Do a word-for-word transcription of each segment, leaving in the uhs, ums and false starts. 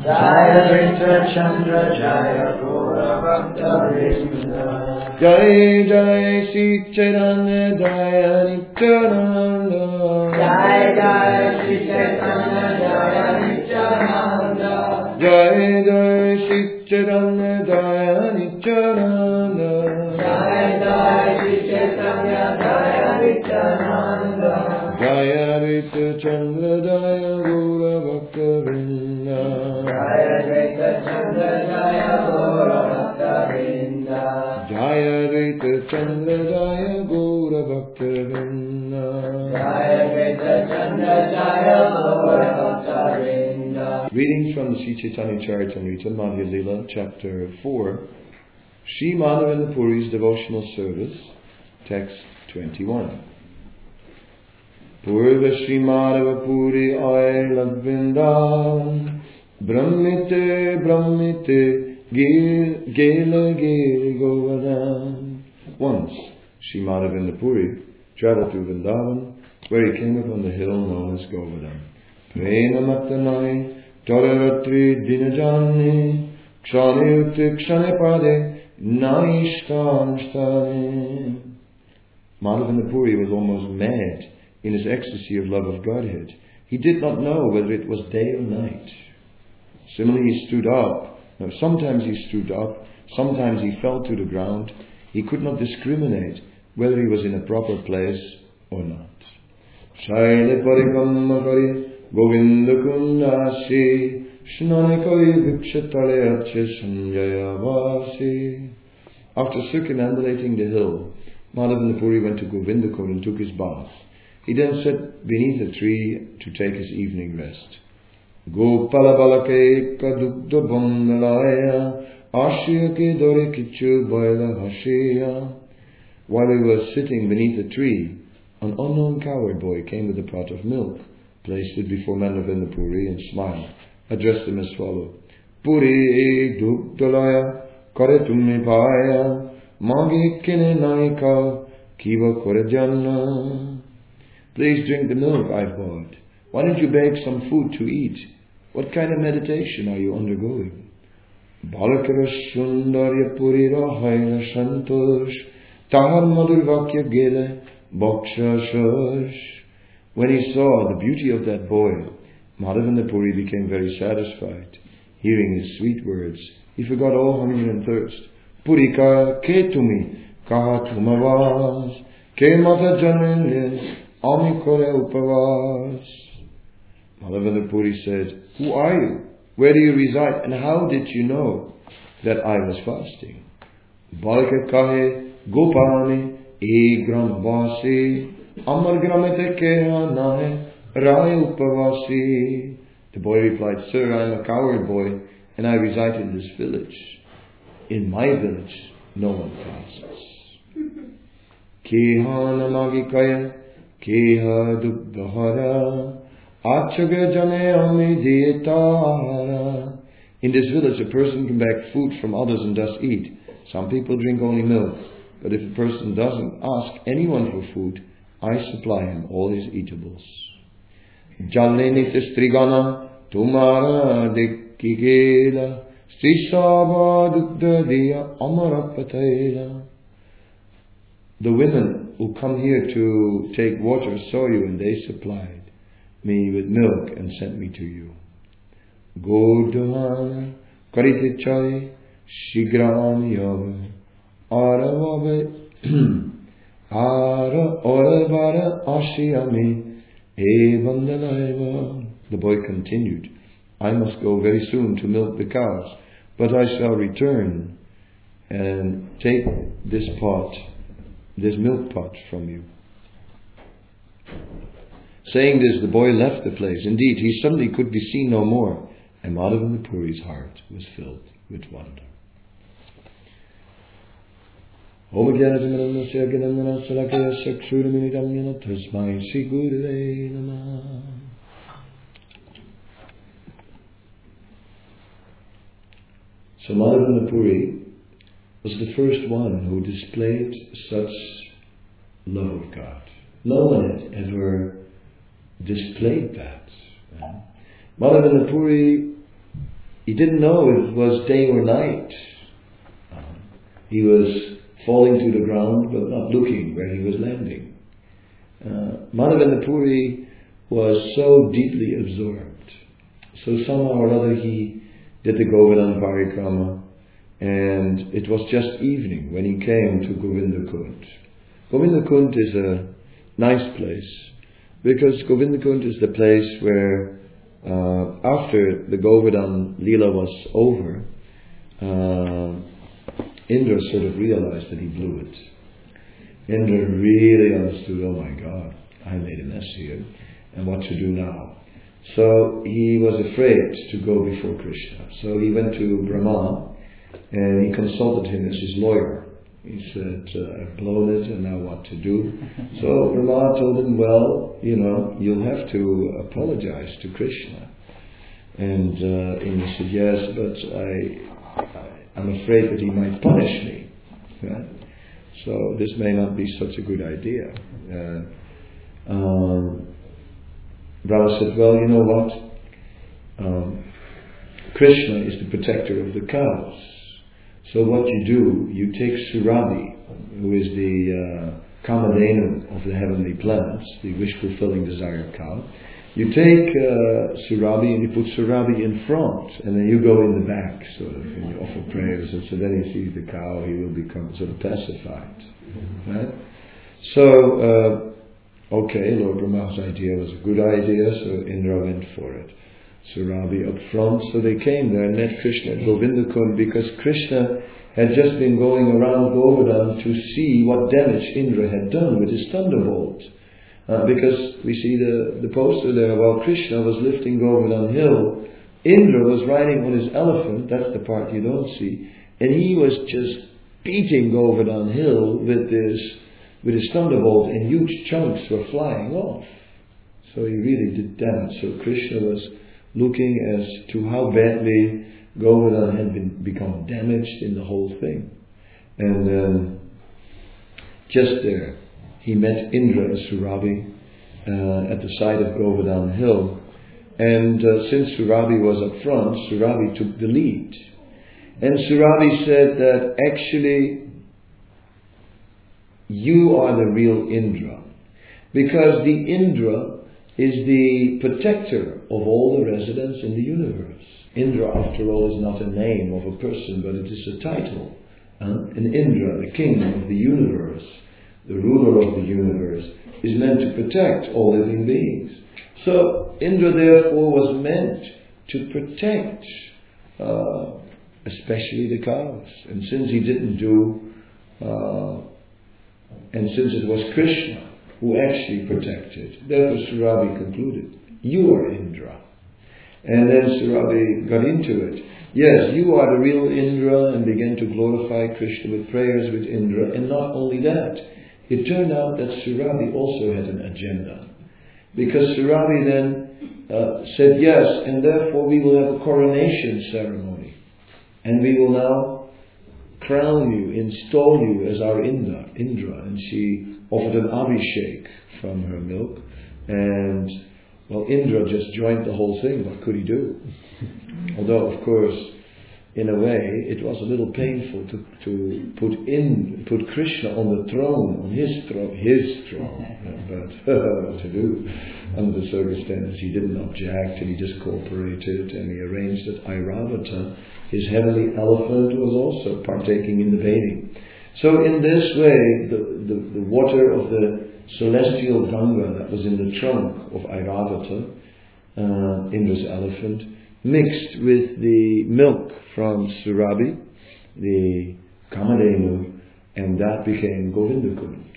Jaya Rita Chandra Jaya Gaura Bhakta Vrinda. Jai Jai Sri Chaitanya Jaya Nityananda. Jai Jai Sri Chaitanya Jaya Nityananda. Jai Jai Sri Chaitanya Jaya Nityananda. Jai Jai Sri Chaitanya Jaya Nityananda. Jaya Rita Chandra Jaya Gaura Bhakta Vrinda. Jaya Rita Chandra Jaya Gaura Bhakta Vrinda. Jaya Rita Chandra Jaya Gaura Bhakta Vrinda. Jaya Rita Chandra Jaya Gaura Bhakta Vrinda. Readings from the Sri Chaitanya Charitamrita, Madhya Lila, chapter four, Sri Madhavendra Puri's devotional service, text twenty-one. Purva Sri Madhava Puri Ay Ladvindan, Brahmite Brahmite Gela Gil Govardhan. Once, Sri Madhavendra Puri traveled through Vrindavan, where he came upon the hill known as Govardhan. Prema Matanai Toraratri Dinajani Kshane Utte Kshane Pade Naishkanshtane. Madhavendra Puri was almost mad in his ecstasy of love of Godhead. He did not know whether it was day or night. Similarly, he stood up. Now, sometimes he stood up, sometimes he fell to the ground. He could not discriminate whether he was in a proper place or not. Shaile parikammakari Govinda kundasi Shnanekari vikshatale arche sanjayavasi. After circumambulating the hill, Madhavendra Puri went to Govindakund and took his bath. He then sat beneath a tree to take his evening rest. Gopala balake kadukta bandalaya Ashya ke dore kichu baila hashiya. While he was sitting beneath a tree, an unknown cowherd boy came with a pot of milk, placed it before Madhavendra Puri and smiled, addressed him as follows: Puri dukdalaya kare tumne paya magi kine naika kiva kore janna. Please drink the milk I've bought. Why don't you bake some food to eat? What kind of meditation are you undergoing? Balakara sundarya purira haina santosh tahar madur vakya gele bhaksha. When he saw the beauty of that boy, Madhavendra Puri became very satisfied. Hearing his sweet words, he forgot all hunger and thirst. Purika ke tumi kaha tumavas ke mata janile amikore upavas. Madhavendra Puri said, who are you? Where do you reside? And how did you know that I was fasting? Balaka kahe gopani e gramvasi amar gramete keha nahe rai upavasi. The boy replied, sir, I am a cowherd boy and I reside in this village. In my village, no one fasts. Keha namagi kaya keha dukdahara achaga jane ami dietara. In this village, a person can beg food from others and thus eat. Some people drink only milk, but if a person doesn't ask anyone for food, I supply him all his eatables. Jallenit strigana tumara dekigela strisava dukdadiya amarapatela. The women who come here to take water saw you, and they supplied me with milk and sent me to you. Godhana karitichai shigram yava aravabe ara oravara ashiyami e vandalaiva. The boy continued, I must go very soon to milk the cows, but I shall return and take this pot, this milk pot from you. Saying this, the boy left the place. Indeed, he suddenly could be seen no more, and Madhavendra Puri's heart was filled with wonder. Om Jnanatamannasya Gnanana Salakaya Chakshurmilitam Yena Tasmai Shri Gurave Namah. So Madhavendra Puri was the first one who displayed such love of God. No one had ever displayed that. Madhavendra Puri he didn't know if it was day or night. Uh, he was falling to the ground but not looking where he was landing. Uh, Madhavendra Puri was so deeply absorbed. So somehow or other he did the Govardhan Parikrama, and it was just evening when he came to Govinda Kund. Govinda Kund is a nice place, because Govinda Kund is the place where uh, after the Govardhan Leela was over, uh, Indra sort of realized that he blew it. Indra really understood, oh my God, I made a mess here, and what to do now? So he was afraid to go before Krishna. So he went to Brahma and he consulted him as his lawyer. He said, uh, I've blown it and now what to do? So Brahma told him, well, you know, you'll have to apologize to Krishna. And uh, Indra said, yes, but I, I, I'm afraid that he might punish me. Right? So this may not be such a good idea. Uh, um, Brahma said, well, you know what? Um, Krishna is the protector of the cows. So what you do, you take Surabhi, who is the uh, Kamadhenu of the heavenly planets, the wish-fulfilling desire cow. You take uh, Surabhi and you put Surabhi in front, and then you go in the back, sort of, and you offer prayers, and so then he sees the cow, he will become sort of pacified. Right? So, uh, Okay, Lord Brahma's idea was a good idea, so Indra went for it. Surabhi up front, so they came there and met Krishna at Govinda Kund, because Krishna had just been going around Govardhan to see what damage Indra had done with his thunderbolt. Uh, because we see the, the poster there, while Krishna was lifting Govardhan Hill, Indra was riding on his elephant, that's the part you don't see, and he was just beating Govardhan Hill with this with his thunderbolt, and huge chunks were flying off. So he really did damage. So Krishna was looking as to how badly Govardhan had been become damaged in the whole thing. And um, just there, he met Indra and Surabhi uh, at the side of Govardhan Hill. And uh, since Surabhi was up front, Surabhi took the lead. And Surabhi said that actually, you are the real Indra, because the Indra is the protector of all the residents in the universe. Indra, after all, is not a name of a person, but it is a title. Uh, and Indra, the king of the universe, the ruler of the universe, is meant to protect all living beings. So Indra therefore was meant to protect uh, especially the cows. And since he didn't do uh, And since it was Krishna who actually protected, therefore Surabhi concluded, you are Indra. And then Surabhi got into it. Yes, you are the real Indra, and began to glorify Krishna with prayers with Indra. And not only that, it turned out that Surabhi also had an agenda. Because Surabhi then uh, said, yes, and therefore we will have a coronation ceremony. And we will now crown you, install you as our Indra, Indra. And she offered an abhishek from her milk. And, well, Indra just joined the whole thing. What could he do? Although, of course, in a way, it was a little painful to, to put in, put Krishna on the throne, on his throne, his throne. But what to do? Under the circumstances, he didn't object, and he just cooperated, and he arranged that Airavata, his heavenly elephant, was also partaking in the bathing. So in this way, the, the, the water of the celestial Ganga that was in the trunk of Airavata, uh, Indra's elephant, mixed with the milk from Surabhi, the Kamadhenu, and that became Govinda Kund.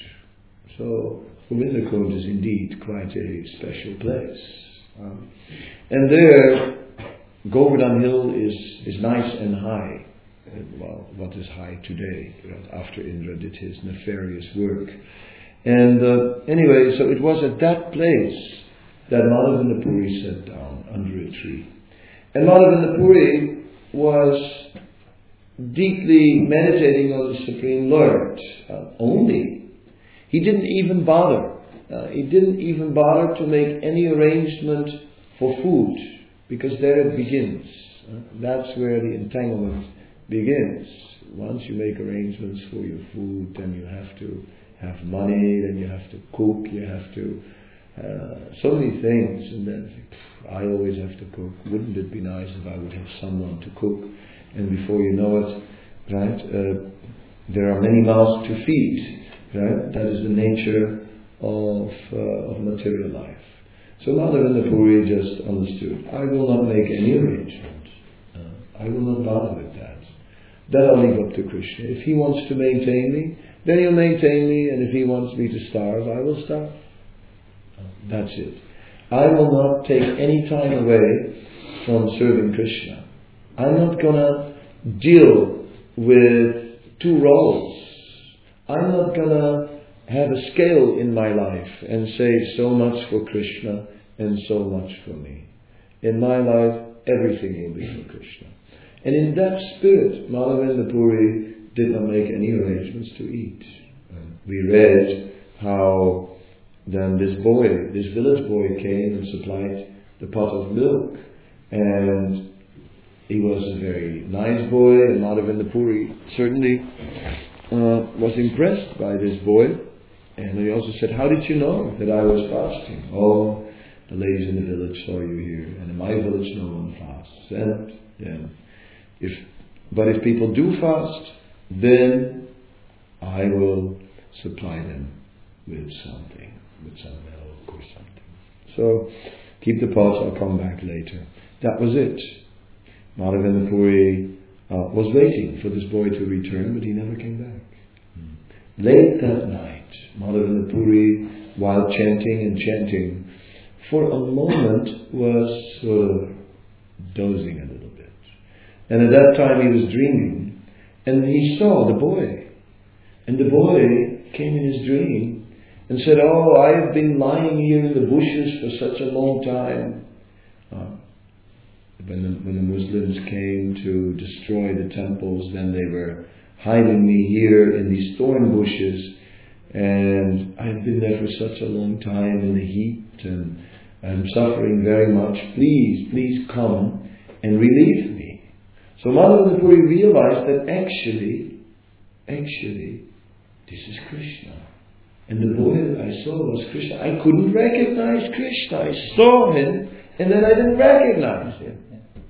So Govinda Kund is indeed quite a special place. Um, and there, Govardhan Hill is, is nice and high. And, well, what is high today, right, after Indra did his nefarious work. And uh, anyway, so it was at that place that Madhavendra Puri sat down under a tree. And Madhavendra Puri was deeply meditating on the Supreme Lord uh, only. He didn't even bother. Uh, he didn't even bother to make any arrangement for food, because there it begins. Uh, that's where the entanglement begins. Once you make arrangements for your food, then you have to have money, then you have to cook, you have to uh, so many things, and then I always have to cook. Wouldn't it be nice if I would have someone to cook? And before you know it, right, uh, there are many mouths to feed, right? That is the nature of uh, of material life. So Madhavendra Puri just understood, I will not make any arrangement. Uh, I will not bother with that. That I'll leave up to Krishna. If he wants to maintain me, then he'll maintain me, and if he wants me to starve, I will starve. Uh, that's it. I will not take any time away from serving Krishna. I'm not gonna deal with two roles. I'm not gonna have a scale in my life and say so much for Krishna and so much for me. In my life, everything will be for Krishna. And in that spirit, Madhavendra Puri did not make any arrangements to eat. We read how then this boy, this village boy came and supplied the pot of milk. And he was a very nice boy, and Madhavendra Puri certainly uh, was impressed by this boy. And he also said, how did you know that I was fasting? Oh, the ladies in the village saw you here, and in my village no one fasts. And yeah, if but if people do fast, then I will supply them with something, with some milk or something. So keep the pots, I'll come back later. That was it. Madhavendra Puri uh, was waiting for this boy to return, but he never came back. Mm. Late that night, Madhavendra Puri, while chanting and chanting, for a moment was sort of dozing a little bit. And at that time he was dreaming, and he saw the boy. And the boy came in his dream and said, oh, I have been lying here in the bushes for such a long time. Uh, when, the, when the Muslims came to destroy the temples, then they were hiding me here in these thorn bushes. And I've been there for such a long time in the heat, and I'm suffering very much. Please, please come and relieve me. So Madhavendra Puri realized that actually, actually, this is Krishna. And the boy that I saw was Krishna. I couldn't recognize Krishna. I saw him, and then I didn't recognize him.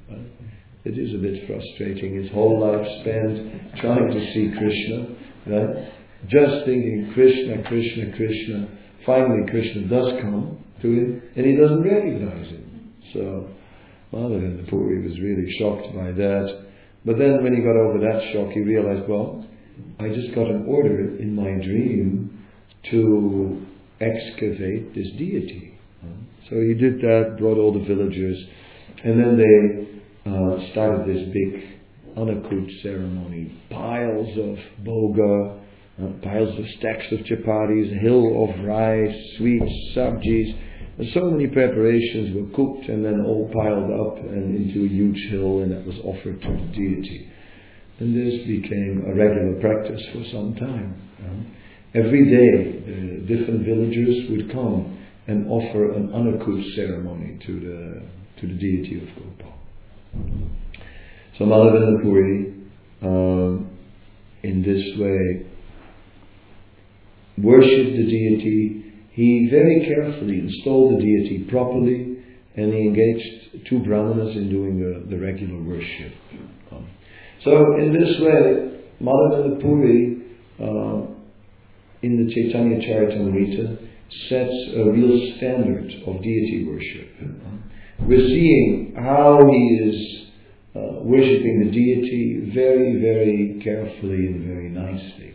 It is a bit frustrating. His whole life spent trying to see Krishna, right? Just thinking Krishna, Krishna, Krishna. Finally Krishna does come to him, and he doesn't recognize him. So Madhavendra Puri was really shocked by that. But then when he got over that shock, he realized, well, I just got an order in my dream to excavate this deity. So he did that, brought all the villagers, and then they uh, started this big Anakut ceremony. Piles of boga, uh, piles of stacks of chapatis, a hill of rice, sweets, sabjis, and so many preparations were cooked and then all piled up and into a huge hill, and that was offered to the deity. And this became a regular practice for some time. Uh, every day, the different villagers would come and offer an Anakut ceremony to the to the deity of Gopal. So Madhavendra Puri, um, in this way, worshipped the deity. He very carefully installed the deity properly, and he engaged two brahmanas in doing the, the regular worship. Um, So in this way, Madhavendra Puri, uh, in the Chaitanya Charitamrita, sets a real standard of deity worship. We're seeing how he is uh, worshipping the deity very, very carefully and very nicely.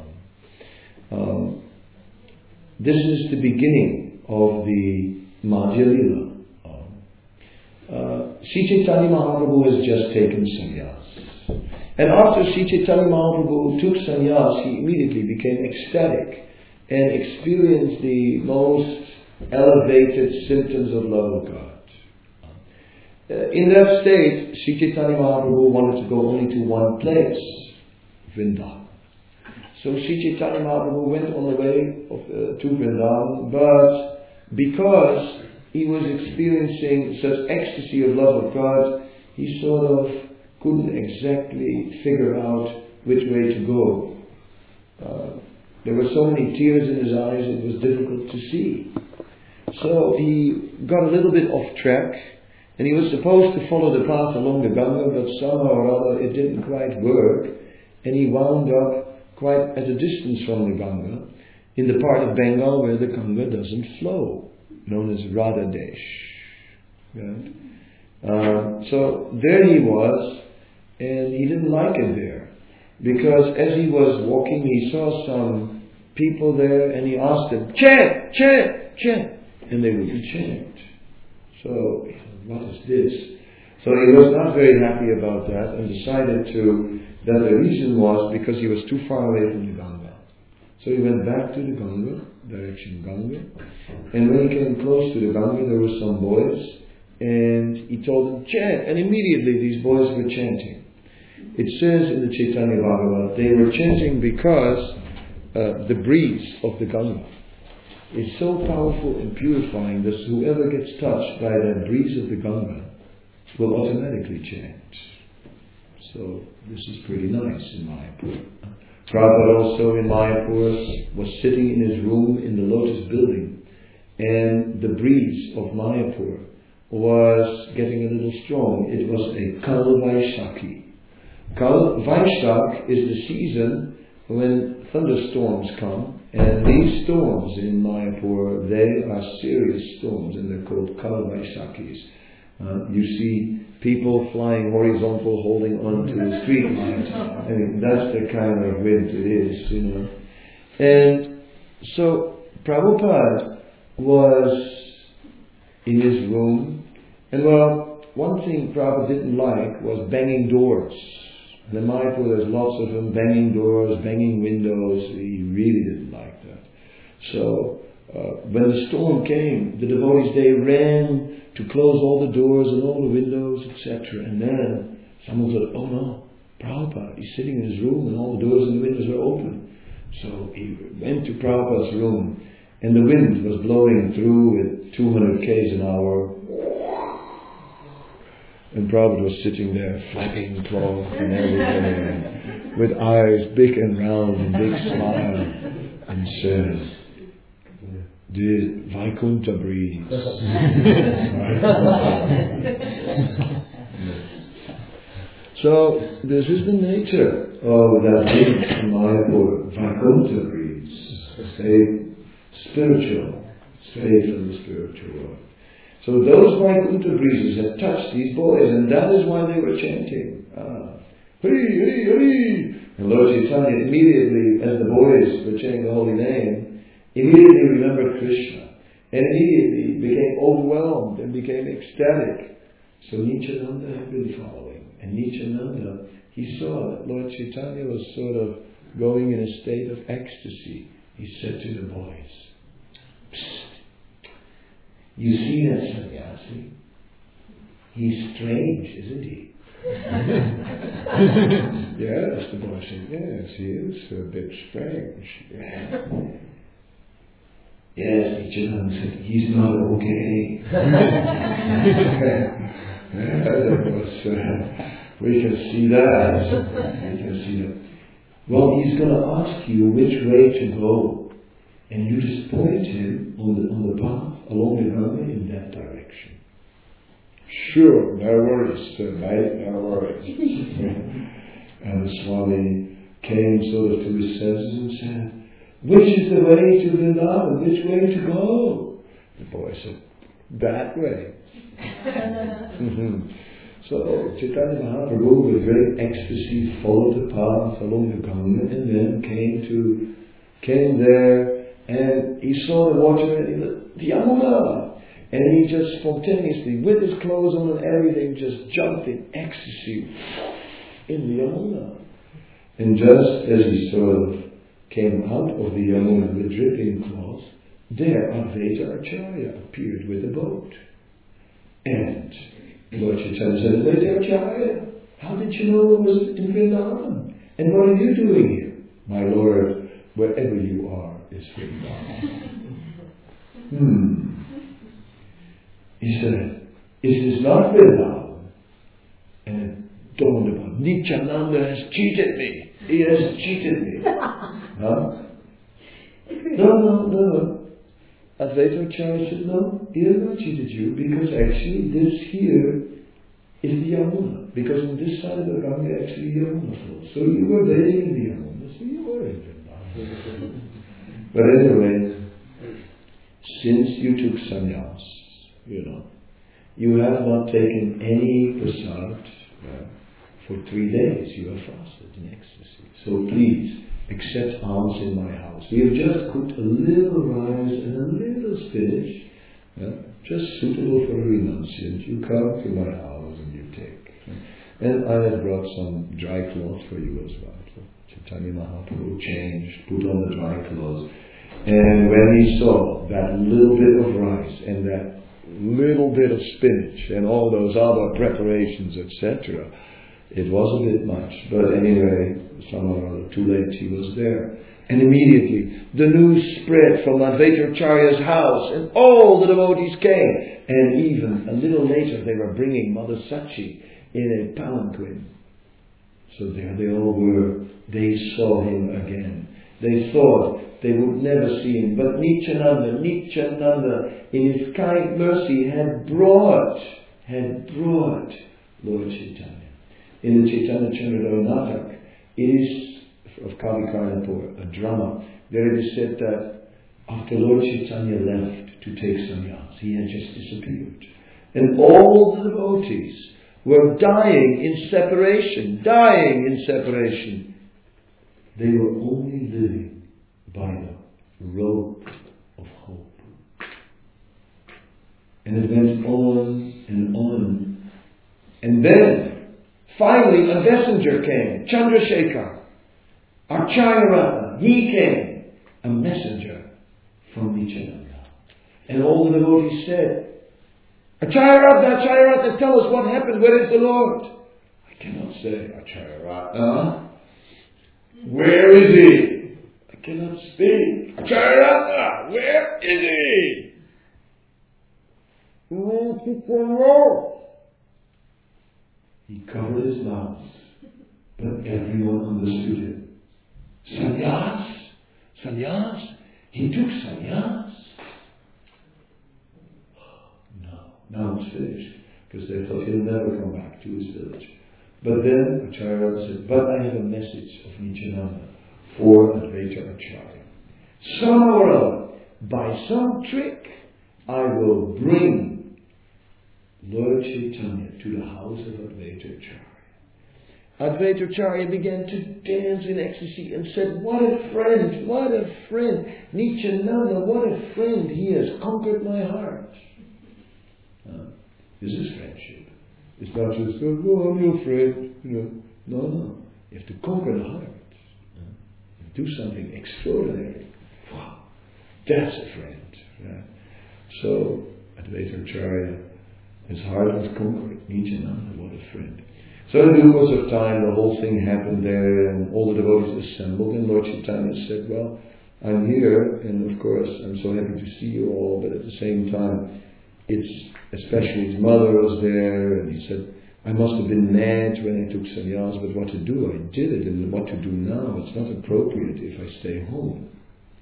Um, um, this is the beginning of the Madhya Lila. Um, uh, Sri Chaitanya Mahaprabhu has just taken sannyas. And after Sri Chaitanya Mahaprabhu took sannyas, he immediately became ecstatic and experienced the most elevated symptoms of love of God. Uh, in that state, Sri Chaitanya Mahaprabhu wanted to go only to one place, Vrindavan. So Sri Chaitanya Mahaprabhu went on the way of, uh, to Vrindavan, but because he was experiencing such ecstasy of love of God, he sort of couldn't exactly figure out which way to go. Uh, there were so many tears in his eyes, it was difficult to see. So he got a little bit off track, and he was supposed to follow the path along the Ganga, but somehow or other it didn't quite work, and he wound up quite at a distance from the Ganga, in the part of Bengal where the Ganga doesn't flow, known as Radhadesh. Right? Uh, so there he was, and he didn't like it there, because as he was walking he saw some people there, and he asked them, chant, chant, chant, and they wouldn't chant. So he thought, what is this? So he was not very happy about that, and decided to that the reason was because he was too far away from the Ganga. So he went back to the Ganga, direction Ganga, and when he came close to the Ganga there were some boys, and he told them, chant, and immediately these boys were chanting. It says in the Chaitanya Bhagavad, they were chanting because uh, the breeze of the Ganga is so powerful and purifying that whoever gets touched by that breeze of the Ganga will automatically chant. So this is pretty nice in Mayapur. Prabhupada also in Mayapur was sitting in his room in the Lotus building, and the breeze of Mayapur was getting a little strong. It was a Kal Vaishakhi. Kal Vaishak is the season when thunderstorms come, and these storms in Mayapur, they are serious storms, and they're called Kal Vaishakhis. Uh, you see people flying horizontal, holding on to the street lights. I mean, that's the kind of wind it is, you know. And so Prabhupada was in his room, and well, one thing Prabhupada didn't like was banging doors. And in Mayapur there's lots of them, banging doors, banging windows. He really didn't like that. So uh, when the storm came, the devotees, they ran to close all the doors and all the windows, et cetera. And then someone thought, oh no, Prabhupada, he's sitting in his room and all the doors and the windows are open. So he went to Prabhupada's room, and the wind was blowing through with two hundred k's an hour. And Prabhupada was sitting there flapping cloth and everything, with eyes big and round and big smile, and said, the Vaikuntha breeze. So this is the nature of that in Mayapur, Vaikuntha breeze, a spiritual, state of the spiritual world. So those Vaikuntha breezes had touched these boys, and that is why they were chanting. Ah, Hari, Hari, Hari. And Lord Chaitanya immediately, as the boys were chanting the holy name, immediately remembered Krishna, and immediately became overwhelmed and became ecstatic. So Nityananda had been following, and Nityananda, he saw that Lord Chaitanya was sort of going in a state of ecstasy. He said to the boys, Psst, you see that sannyasi? He's strange, isn't he? Yes, the boy said, yes, he is a bit strange. Yeah. Yes, Nityananda said, he's not okay. Yeah, that was, uh, we can see that. We can see that. Well, he's going to ask you which way to go, and you just point him on the on the path along the Ganga in that direction. Sure, no worries, sir, mate, no worries. And the Swami came sort of to his senses and said, which is the way to Vrindavan? Which way to go? The boy said, that way. So Chaitanya Mahaprabhu with great ecstasy followed the path along the Ganga, and then came to came there, and he saw the water in the, the Yamuna, and he just spontaneously, with his clothes on and everything, just jumped in ecstasy in the Yamuna. And just as he sort of came out of the Yamuna with dripping cloth, there Advaita Acharya appeared with a boat. And Lord Chaitanya said, Advaita Acharya, how did you know what was in Vrindavan? And what are you doing here? My Lord, wherever you are is Vrindavan. hmm. He said, is this not Vrindavan? And it dawned upon him, Nityananda has cheated me. He has cheated me. Huh? No, no, no. Advaita Acharya said, no, he has not cheated you, because actually this here is the Yamuna. Because on this side of the Ganga actually Yamuna flows. So you were bathing in the Yamuna, so you were in Vrindavan. But anyway, since you took sannyas, you know, you have not taken any prasad uh, for three days. You have fasted in ecstasy. So please, accept alms in my house. We have just cooked a little rice and a little spinach, uh, just suitable for a renunciant. You come to my house and you take. And I have brought some dry cloth for you as well. So Chaitanya Mahaprabhu changed, put on the dry clothes. And when he saw that little bit of rice and that little bit of spinach and all those other preparations, et cetera, it was a bit much. But anyway, somehow or other, too late, he was there. And immediately, the news spread from Advaita Acharya's house, and all the devotees came. And even a little later, they were bringing Mother Sachi in a palanquin. So there they all were. They saw him again. They thought they would never see him. But Nityananda, Nityananda, in his kind mercy, had brought, had brought Lord Chaitanya. In the Chaitanya Chandradara Natak, it is of Kavi Karnapur, a drama, there it is said that after Lord Chaitanya left to take sannyas, he had just disappeared. And all the devotees were dying in separation, dying in separation. They were only living by the rope of hope. And it went on and on. And then, finally, a messenger came, Chandrasekhar, Acharya Ratna. He came, a messenger from Nityananda. And all the devotees said, Acharya Ratna, Acharya Ratna, tell us what happened. Where is the Lord? I cannot say, Acharya Ratna. Where is he? I cannot speak. Acharya Ratna, where is he? He covered his mouth, but everyone understood him. Sannyas? Sannyas? He took sannyas? No, now it's finished, because they thought he'll never come back to his village. But then Acharya said, but I have a message of Nityananda for Advaita Acharya. Somehow or other, by some trick, I will bring Lord Chaitanya to the house of Advaita Acharya. Advaita Acharya began to dance in ecstasy and said, what a friend, what a friend. Nityananda, what a friend. He has conquered my heart. Uh, this is friendship. It's not just, oh, I'm your friend. You know. No, no. You have to conquer the heart. Uh, you do something extraordinary. Wow. That's a friend. Yeah. So, Advaita Acharya, his heart was conquered. Nityananda, what a friend. So in due course of time, the whole thing happened there, and all the devotees assembled, and Lord Chaitanya said, well, I'm here, and of course, I'm so happy to see you all, but at the same time, it's, especially his mother was there, and he said, I must have been mad when I took sannyas, but what to do? I did it, and what to do now? It's not appropriate if I stay home.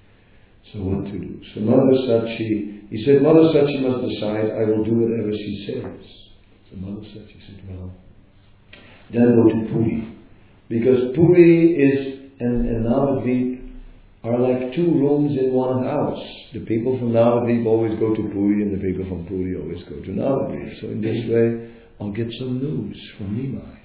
So what to do? So Mother Sachi, he said, Mother Sachi must decide, I will do whatever she says. So Mother Sachi said, well, then go to Puri. Because Puri is and, and Navadvip are like two rooms in one house. The people from Navadvip always go to Puri, and the people from Puri always go to Navadvip. So in this way, I'll get some news from Nimai.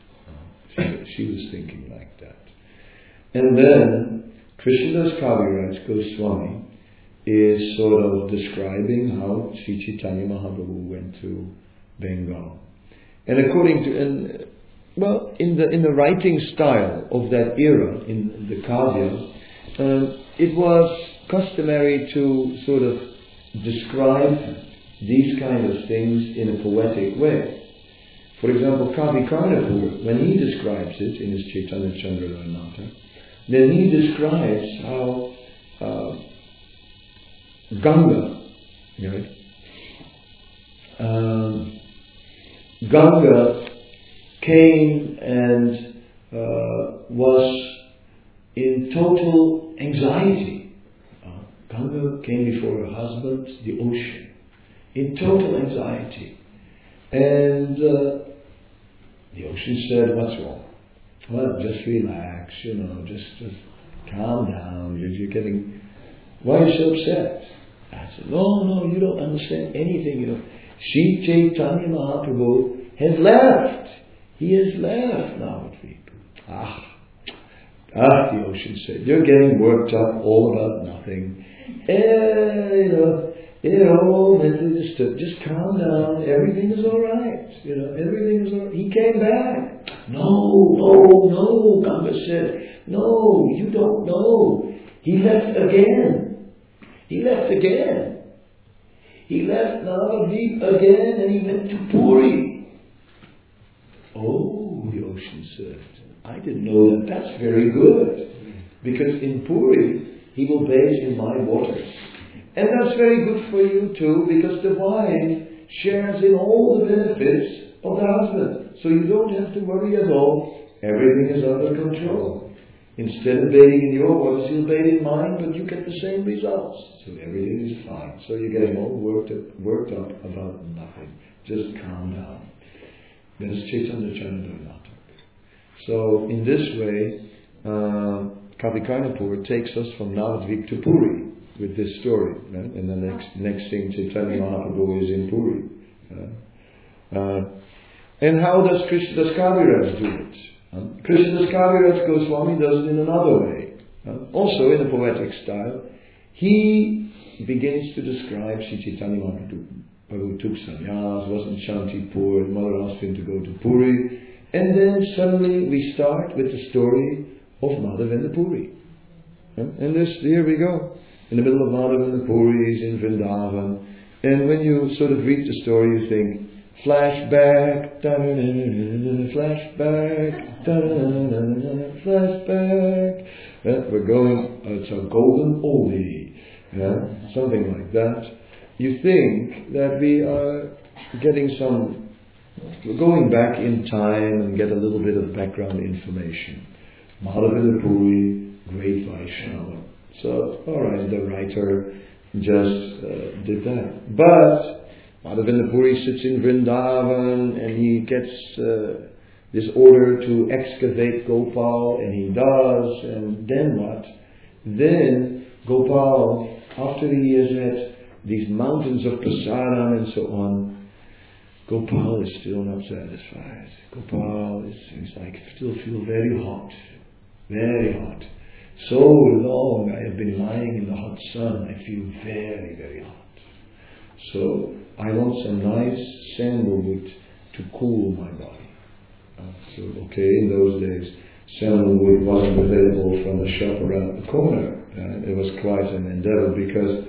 She, she was thinking like that. And then Krishnadas Kaviraj Goswami is sort of describing how Sri Chaitanya Mahaprabhu went to Bengal. And according to, and, well, in the in the writing style of that era, in the Kavya, uh, it was customary to sort of describe these kind of things in a poetic way. For example, Kavi Karnapur, when he describes it in his Chaitanya Chandradara Natak, then he describes how uh, Ganga, right? Um, Ganga came and uh, was in total anxiety. Uh, Ganga came before her husband, the ocean, in total anxiety. And uh, the ocean said, "What's wrong?" "Well, just relax, you know, just, just calm down. You're, you're getting, why are you so upset?" I said, "No, no, you don't understand anything, you know. Sri Chaitanya Mahaprabhu has left. He has left Navadvip." Ah, ah, the ocean said, "You're getting worked up all about nothing. Eh, you know, you're all mentally disturbed. Just calm down. Everything is all right. You know, everything is all right. He came back." "No, no, no," Ganga said. "No, you don't know. He left again. He left again. He left Navadvip again and he went to Puri." "Oh," the ocean said, "I didn't know that. That's very good. Because in Puri, he will bathe in my waters. And that's very good for you too, because the wife shares in all the benefits of the husband. So you don't have to worry at all. Everything is under control. Instead of bathing in your waters, you'll bathe in mine, but you get the same results. So everything is fine. So you're getting all worked up, worked up about nothing. Just calm down." That is Chaitanya Charitamrita. So in this way, uh, Kavi Karnapur takes us from Navadvip to Puri with this story. Right? And the next next thing, Chaitanya Mahaprabhu is in Puri. Uh, uh, and how does Krishnadas Kaviraj do it? Um, Krishnadas Kaviraj Goswami does it in another way. Uh, also in a poetic style. He begins to describe Sri Chaitanya Mahaprabhu. Prabhu took sannyas, was in Shantipur, and mother asked him to go to Puri. And then suddenly we start with the story of Madhav and the Puri. Uh, and this, here we go. In the middle of Madhav and the Puris in Vrindavan. And when you sort of read the story, you think, flashback, flashback, flashback. Uh, we're going, uh, it's a golden oldie, yeah? Something like that. You think that we are getting some, we're going back in time and get a little bit of background information. Madhavendra Puri, great Vaishnava. So, alright, the writer just uh, did that. But Madhavendra Puri sits in Vrindavan and he gets uh, this order to excavate Gopal, and he does, and then what? Then Gopal, after he has had these mountains of prasadam and so on, Gopal is still not satisfied. Gopal is, is like, still feel very hot, very hot. So long I have been lying in the hot sun, I feel very, very hot. So I want some nice sandalwood to cool my body. Uh, so, okay, in those days, sandalwood wasn't available from the shop around the corner. Uh, it was quite an endeavor because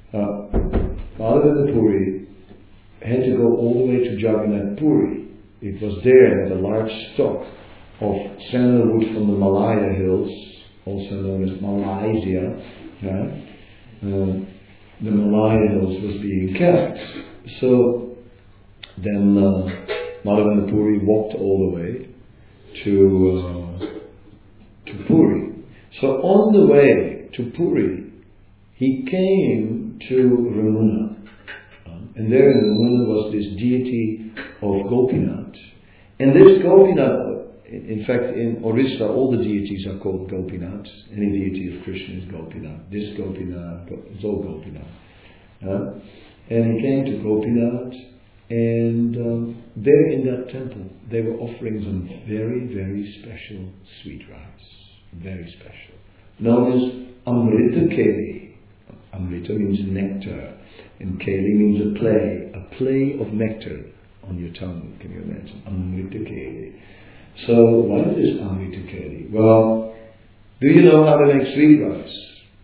uh, Madhavendra Puri had to go all the way to Jagannath Puri. It was there that a large stock of sandalwood from the Malaya hills, also known as Malaysia, uh, uh, the Malaya hills was being kept. So then uh, Madhavendra Puri walked all the way to uh, to Puri. So on the way to Puri, he came to Ramuna. Um, and there in Ramuna was this deity of Gopinath. And this Gopinath, in fact in Orissa all the deities are called Gopinath. Any deity of Krishna is Gopinath. This Gopinath, it's all Gopinath. Uh, and he came to Gopinath, and um, there in that temple they were offering some very, very special sweet rice. Very special. Known as Amrita Keli. Amrita means nectar, and Keli means a play. A play of nectar on your tongue, can you imagine? Amrita Keli. So, what is Amrita Keli? Well, do you know how to make sweet rice?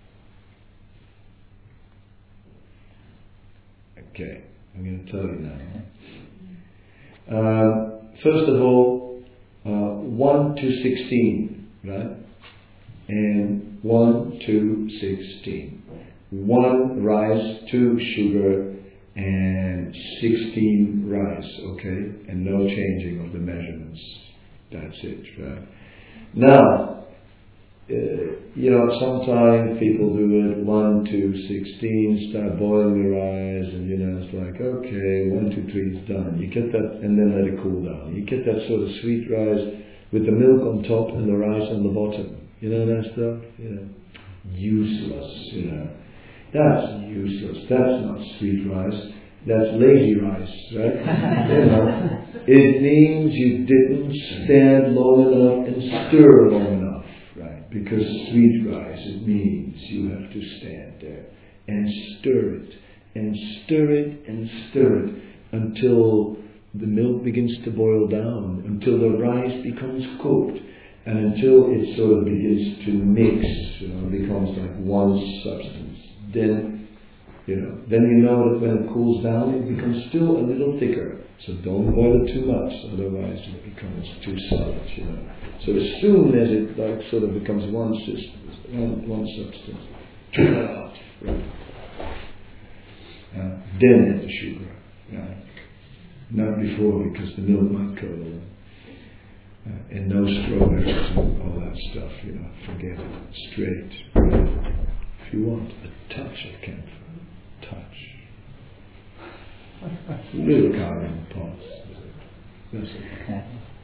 Okay, I'm going to tell you now. Uh, first of all, uh, one to sixteen, right? And one to sixteen. One rice, two sugar, and sixteen rice, okay, and no changing of the measurements. That's it, right? Now, uh, you know, sometimes people do it one to sixteen, start boiling the rice, and you know, it's like, okay, one, two, three, it's done. You get that, and then let it cool down. You get that sort of sweet rice with the milk on top and the rice on the bottom. You know that stuff? You know, useless. You know, that's useless. That's not sweet rice. That's lazy rice, right? You know, it means you didn't stand long enough and stir long enough, right? Because sweet rice, it means you have to stand there and stir it, and stir it, and stir it until the milk begins to boil down, until the rice becomes cooked, and until it sort of begins to mix, you know, becomes like one substance. Then, you know, then you know that when it cools down, it becomes still a little thicker. So don't boil it too much, otherwise it becomes too solid, you know. So as soon as it like sort of becomes one system, one, one substance, turn it out, right? Uh, then add the sugar, right? Not before, because the milk might curdle. Uh, and no strawberries and all that stuff, you know, forget it. Straight. Right? If you want a touch of camphor, touch. Little carving pots. That's it.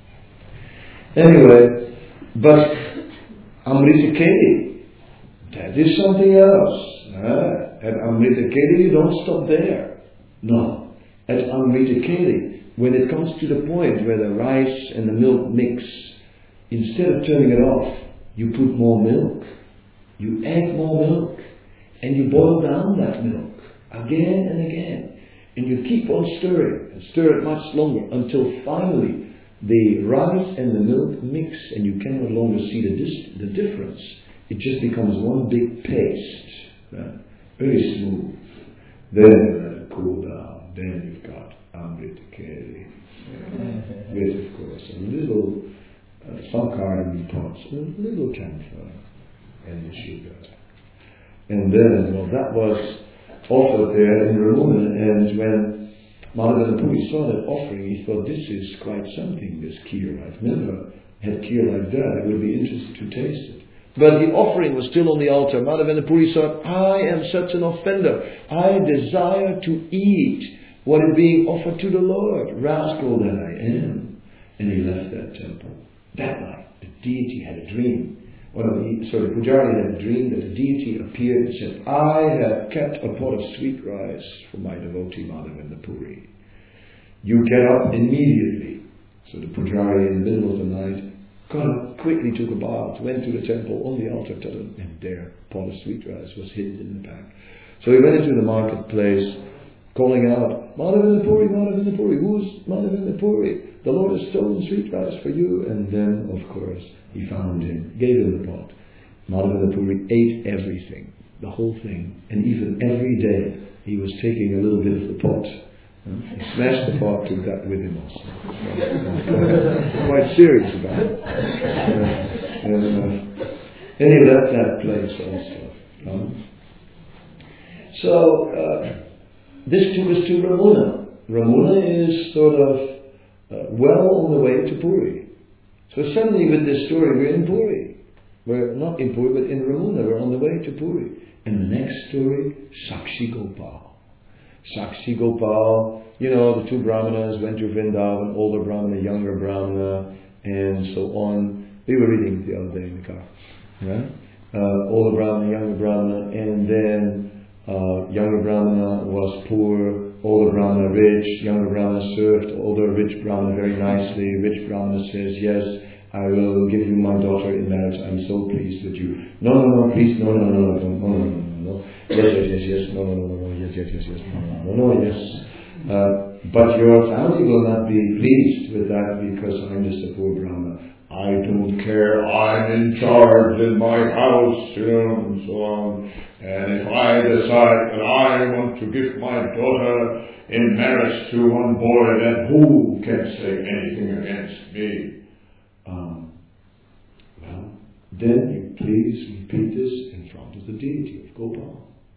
Anyway, but Amrita Keli, that is something else. Uh, at Amrita Keli, you don't stop there. No. At Amrita Keli, when it comes to the point where the rice and the milk mix, instead of turning it off, you put more milk. You add more milk. And you boil down that milk again and again. And you keep on stirring, and stir it much longer, until finally the rice and the milk mix, and you can no longer see the, dis- the difference. It just becomes one big paste. Right? Very smooth. Then you let it cool down. Then you've got Amrita Keli. With, of course, a little, uh, some cardamom pots, a little camphor, and the sugar. And then, well, that was offered there in Ramuna, and when Madhavendra Puri saw that offering, he thought, this is quite something, this kheer. I've never had kheer like that. I would be interested to taste it. But the offering was still on the altar. Madhavendra Puri thought, I am such an offender. I desire to eat what is being offered to the Lord. Rascal that I am. And he left that temple. That night, the deity had a dream. Well, the, so the Pujari had a dream that the deity appeared and said, I have kept a pot of sweet rice for my devotee Madhavendra Puri. You get up immediately. So the Pujari, in the middle of the night, got up, quickly took a bath, went to the temple, on the altar, and there, a pot of sweet rice was hidden in the pack. So he went into the marketplace, calling out, Madhavendra Puri, Madhavendra Puri, who's Madhavendra Puri? The Lord has stolen sweet rice for you. And then, of course, he found him, gave him the pot. Madhavendra Puri ate everything, the whole thing. And even every day, he was taking a little bit of the pot. He smashed the pot, took that with him also. Quite, quite serious about it. Uh, and, uh, and he left that place also. Um, so, uh, this took us to Ramuna. Ramuna is sort of uh, well on the way to Puri. So suddenly with this story, we're in Puri. We're not in Puri, but in Ramuna. We're on the way to Puri. And the next story, Sakshi Gopal. Sakshi Gopal, you know, the two Brahmanas went to Vrindavan, older Brahmana, younger Brahmana, and so on. We were reading the other day in the car. Right? Uh, older Brahmana, younger Brahmana, and then Uh, younger Brahmana was poor, older Brahmana rich, younger Brahmana served older rich Brahmana very nicely. Rich Brahmana says, yes, I will give you my daughter in marriage, I'm so pleased with you. No, no, no, please, no, no, no, no, no, no, no, no, no, yes, yes, yes, yes, no, no, no, no, no, yes, yes, yes, yes, no, no, no, no, yes. Uh, but your family will not be pleased with that because I'm just a poor Brahmana. I don't care, I'm in charge in my house, you know, and so on. And if I decide that I want to give my daughter in marriage to one boy, then who can say anything against me? Um, well, then you please repeat this in front of the deity of Gopal.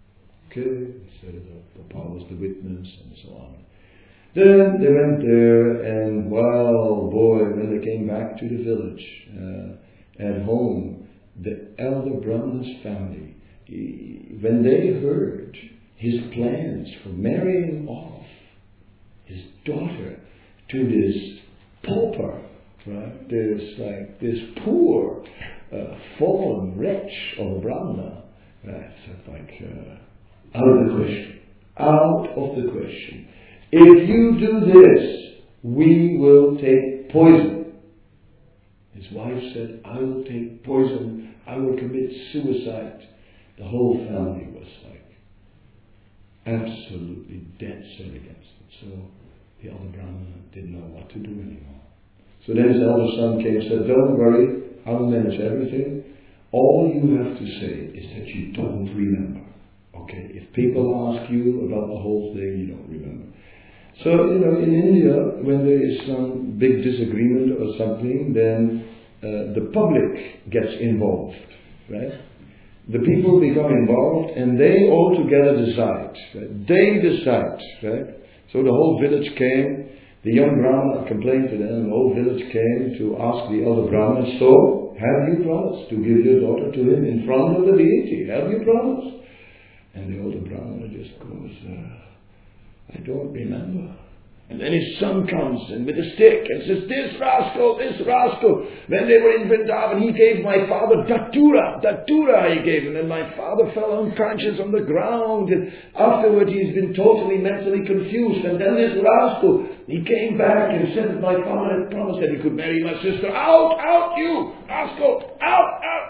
Okay, set it up. Papa was the witness and so on. Then they went there, and wow, boy, when they came back to the village, uh, at home, the elder Brahmana's family, he, when they heard his plans for marrying off his daughter to this pauper, right, this like this poor, uh, fallen wretch of a Brahmana, right, so like uh, out of the question, out of the question. If you do this, we will take poison. His wife said, I will take poison, I will commit suicide. The whole family was like absolutely dead set against it. So the elder Brahmana didn't know what to do anymore. So then his elder son came and said, don't worry, I will manage everything. All you have to say is that you don't remember. Okay, if people ask you about the whole thing, you don't remember. So, you know, in India, when there is some big disagreement or something, then uh, the public gets involved, right? The people become involved and they all together decide. Right? They decide, right? So the whole village came, the young Brahmana complained to them, the whole village came to ask the elder Brahmana, so, have you promised to give your daughter to him in front of the deity? Have you promised? And the older Brahmana just goes, uh, I don't remember. And then his son comes and with a stick and says, this rascal, this rascal. When they were in Vrindavan, he gave my father datura, datura he gave him. And my father fell unconscious on the ground. And afterward he's been totally mentally confused. And then this rascal, he came back and said that my father had promised that he could marry my sister. Out, out you, rascal, out, out.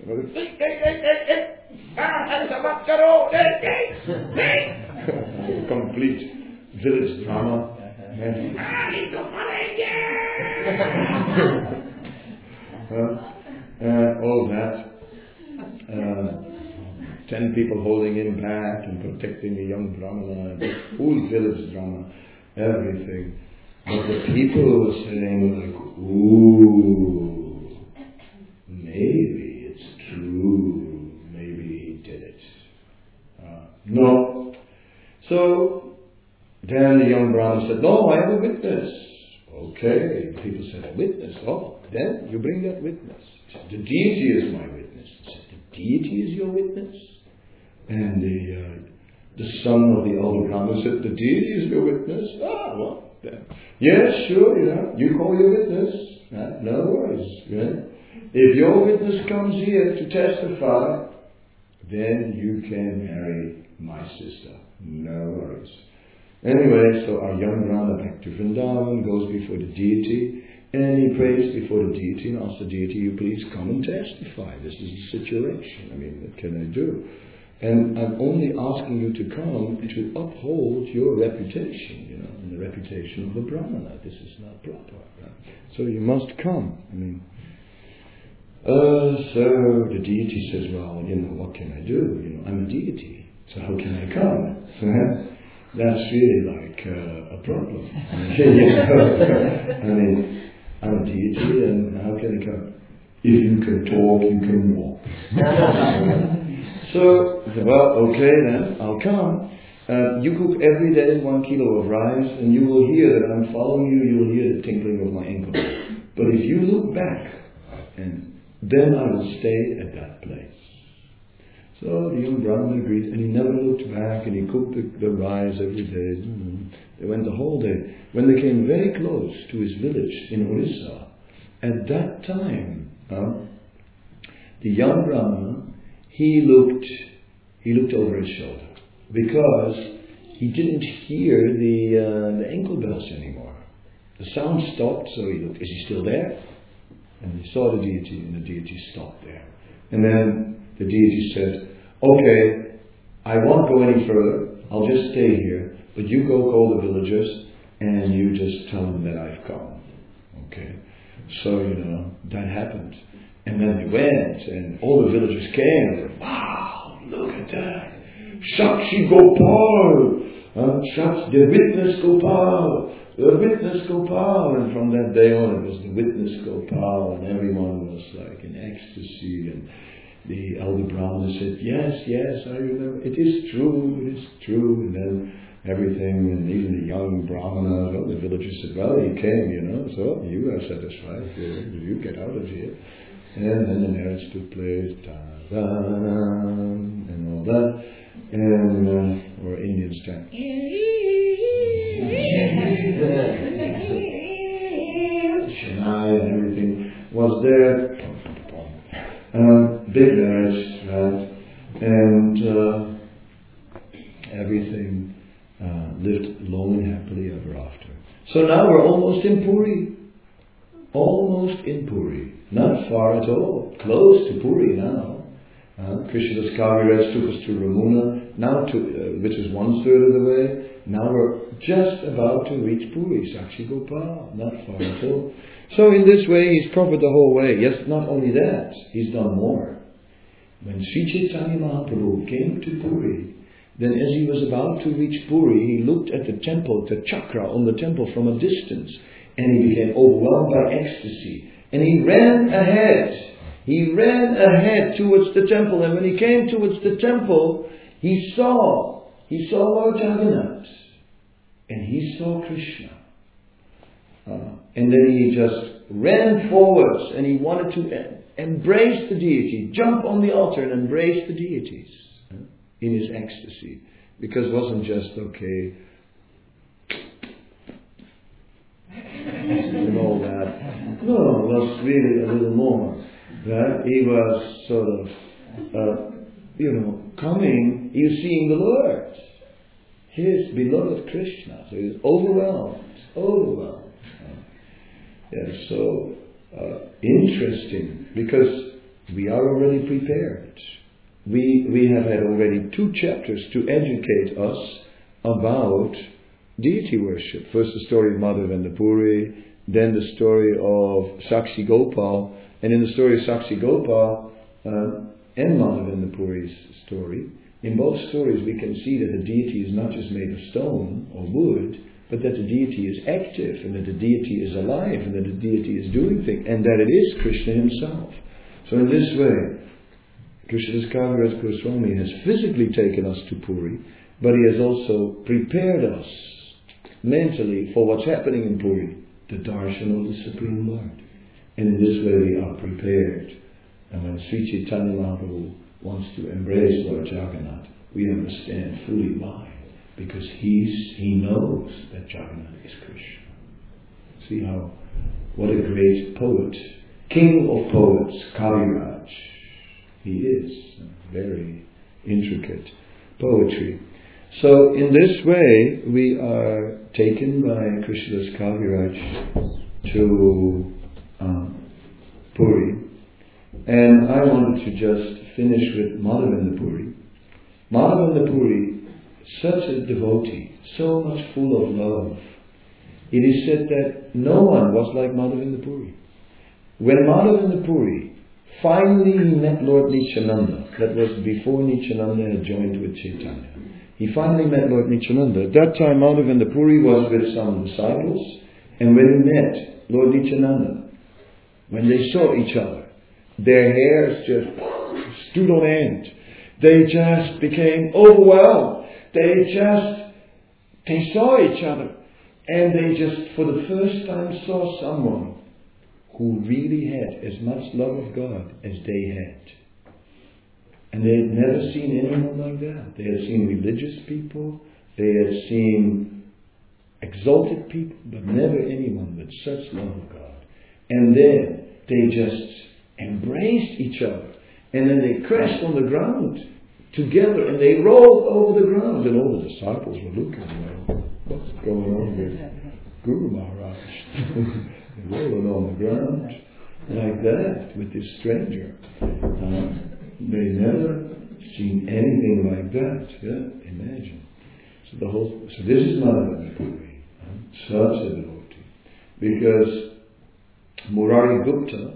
Complete village drama. And, uh, all that. Uh, ten people holding him back and protecting the young Brahmana. The full village drama. Everything. But the people were saying like, ooh, maybe it's true. Maybe he did it. Uh, no. So, then the young Brahmana said, no, I have a witness. Okay. People said, a witness? Oh, then you bring that witness. He said, the deity is my witness. He said, the deity is your witness? And the uh, the son of the elder Brahmana said, the deity is your witness? Ah, well, then. Yes, sure, you know, you call your witness. Right? No worries. Right? If your witness comes here to testify, then you can marry my sister. No worries. Anyway, so our young Brahmana back to Vrindavan, goes before the deity, and he prays before the deity and asks the deity, you please come and testify. This is the situation. I mean, what can I do? And I'm only asking you to come to uphold your reputation, you know, and the reputation of the Brahmana. This is not proper. Right? So you must come. I mean, uh, so the deity says, well, you know, what can I do? You know, I'm a deity, so how can I come? So, that's really like uh, a problem. You know? I mean, I'm a deity, and how can I come? If you can talk, you can walk. So, well, okay then, I'll come. Uh, you cook every day one kilo of rice, and you will hear that I'm following you, you'll hear the tinkling of my ankle. But if you look back, and then I will stay at that place. So the young Brahmana agreed, and he never looked back, and he cooked the, the rice every day. Mm-hmm. They went the whole day. When they came very close to his village in Orissa, at that time, uh, the young Brahmana, he looked, he looked over his shoulder, because he didn't hear the uh, the ankle bells anymore. The sound stopped, so he looked, is he still there? And he saw the deity, and the deity stopped there. And then the deity said, okay, I won't go any further, I'll just stay here, but you go call the villagers, and you just tell them that I've come. Okay? So, you know, that happened. And then they went, and all the villagers came, and they said, wow, look at that. Sakshi Gopal! Uh, Sakshi, the witness Gopal! The witness Gopal! And from that day on, it was the witness Gopal, and everyone was like in ecstasy, and the elder Brahmana said, yes, yes, I remember, it is true, it is true. And then everything, and even the young Brahmana, well, the villagers said, well, he came, you know, so you are satisfied, you, you get out of here. And then the marriage took place, and all that, and, uh, or Indians chant. Shania and everything was there. Uh, big marriage, right? And uh, everything uh, lived long and happily ever after. So now we're almost in Puri. Almost in Puri. Not far at all. Close to Puri now. Uh, Krishnadas Kaviraj took us to Ramuna, now to, uh, which is one third of the way. Now we're just about to reach Puri, Sakshi Gopal, not far at all. So in this way he's covered the whole way. Yes, not only that, he's done more. When Sri Chaitanya Mahaprabhu came to Puri, then as he was about to reach Puri, he looked at the temple, the chakra on the temple from a distance, and he became overwhelmed by ecstasy. And he ran ahead. He ran ahead towards the temple, and when he came towards the temple, he saw, he saw Lord Jagannath, and he saw Krishna. Uh, and then he just ran forwards, and he wanted to em- embrace the deity, jump on the altar and embrace the deities uh, in his ecstasy. Because it wasn't just, okay, and all that. No, it was really a little more. Right? He was sort of, uh, you know, coming, he was seeing the Lord, his beloved Krishna. So he was overwhelmed, overwhelmed. Yeah, so uh, interesting, because we are already prepared. We we have had already two chapters to educate us about deity worship. First the story of Madhav and the Puri, then the story of Sakshi Gopal, and in the story of Sakshi Gopal uh, and Madhav and the Puri's story, in both stories we can see that the deity is not just made of stone or wood, but that the deity is active, and that the deity is alive, and that the deity is doing things, and that it is Krishna himself. So in this way, Krishnadas Kaviraj Goswami has physically taken us to Puri, but he has also prepared us mentally for what's happening in Puri, the darshan of the Supreme Lord. And in this way we are prepared. And when Sri Chaitanya Mahaprabhu wants to embrace Lord Jagannath, we understand fully why. Because he's, he knows that Jagannath is Krishna. See how, what a great poet, king of poets, Kaviraj. He is. Very intricate poetry. So in this way, we are taken by Krishnadas Kaviraj to um, Puri. And I wanted to just finish with Madhavendra Puri. Madhavendra Puri, such a devotee, so much full of love. It is said that no one was like Madhavendra Puri. When Madhavendra Puri finally he met Lord Nityananda, that was before Nityananda had joined with Chaitanya. He finally met Lord Nityananda. At that time Madhavendra Puri was with some disciples, and when he met Lord Nityananda, when they saw each other, their hairs just stood on end. They just became overwhelmed. They just, they saw each other, and they just for the first time saw someone who really had as much love of God as they had. And they had never seen anyone like that. They had seen religious people, they had seen exalted people, but never anyone with such love of God. And then they just embraced each other, and then they crashed on the ground together, and they rolled over the ground, and all the disciples were looking, well, what's going on with Guru Maharaj? Rolling on the ground like that with this stranger. Uh, they never seen anything like that. Yeah, imagine. So the whole. So this is Madhavendra Puri, uh, such a devotee, because Murari Gupta,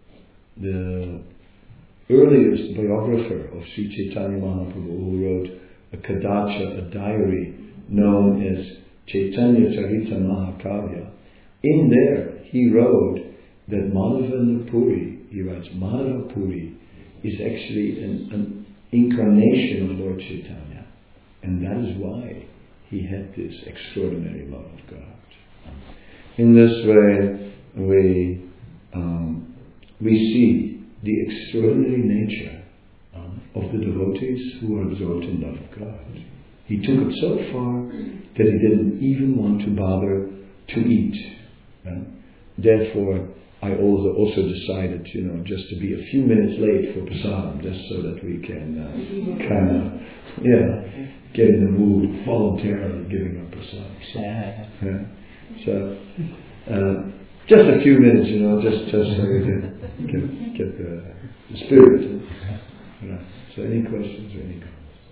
the earliest biographer of Sri Chaitanya Mahaprabhu, who wrote a Kadacha, a diary known as Chaitanya Charita Mahakavya, in there he wrote that Madhavendra Puri, he writes, Madhava Puri is actually an, an incarnation of Lord Chaitanya. And that is why he had this extraordinary love of God. In this way, we, um, we see the extraordinary nature um, of the devotees who are absorbed in love of God. He took it so far that he didn't even want to bother to eat. Right? Therefore, I also, also decided, you know, just to be a few minutes late for prasadam, just so that we can uh, kind of, yeah, get in the mood voluntarily giving up prasadam. So, yeah. So, uh, just a few minutes, you know, just, just so we can get, get the, the spirit. Right. So, any questions or any comments?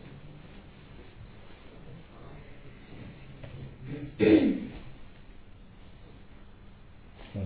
Oh.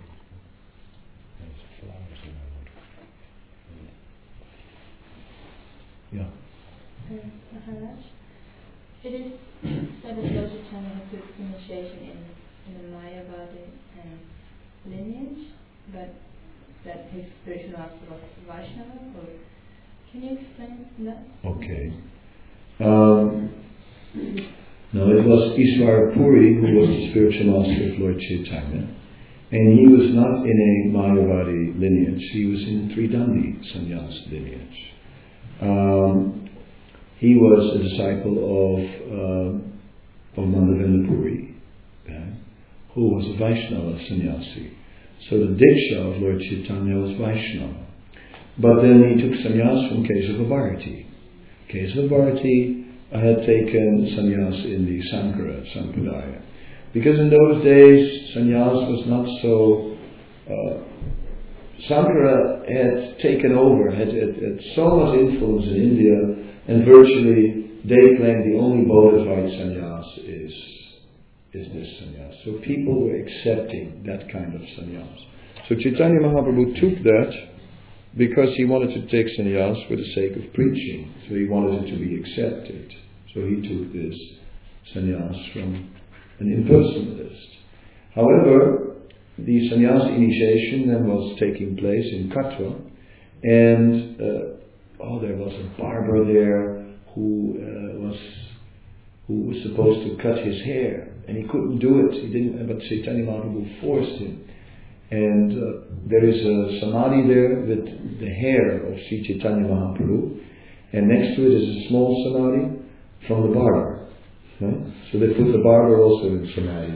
Yeah. Uh, Maharaj, it is said that Lord Chaitanya had took initiation in, in the Mayavadi um, lineage, but that his spiritual master was Vaishnava, or can you explain that? Okay. Um, no, it was Ishvara Puri who was the spiritual master of Lord Chaitanya, and he was not in a Mayavadi lineage, he was in Tridandi sannyas lineage. Um, he was a disciple of uh, of Mandavendra Puri, okay, who was a Vaishnava sannyasi. So the Diksha of Lord Chaitanya was Vaishnava. But then he took sannyas from Kesava Bharati. Kesava Bharati had taken sannyas in the Sankara Sampradaya. Because in those days, sannyas was not so... Uh, Sankara had taken over, had, had, had so much influence in India, and virtually they claimed the only bona fide sannyas is, is this sannyas. So people were accepting that kind of sannyas. So Chaitanya Mahaprabhu took that because he wanted to take sannyas for the sake of preaching. So he wanted it to be accepted. So he took this sannyas from an impersonalist. However, the sannyas initiation then was taking place in Katwa, and uh, oh, there was a barber there who uh, was who was supposed to cut his hair, and he couldn't do it. He didn't, but Chaitanya Mahaprabhu forced him. And uh, there is a samadhi there with the hair of Sri Chaitanya Mahaprabhu, and next to it is a small samadhi from the barber. Huh? So they put the barber also in samadhi.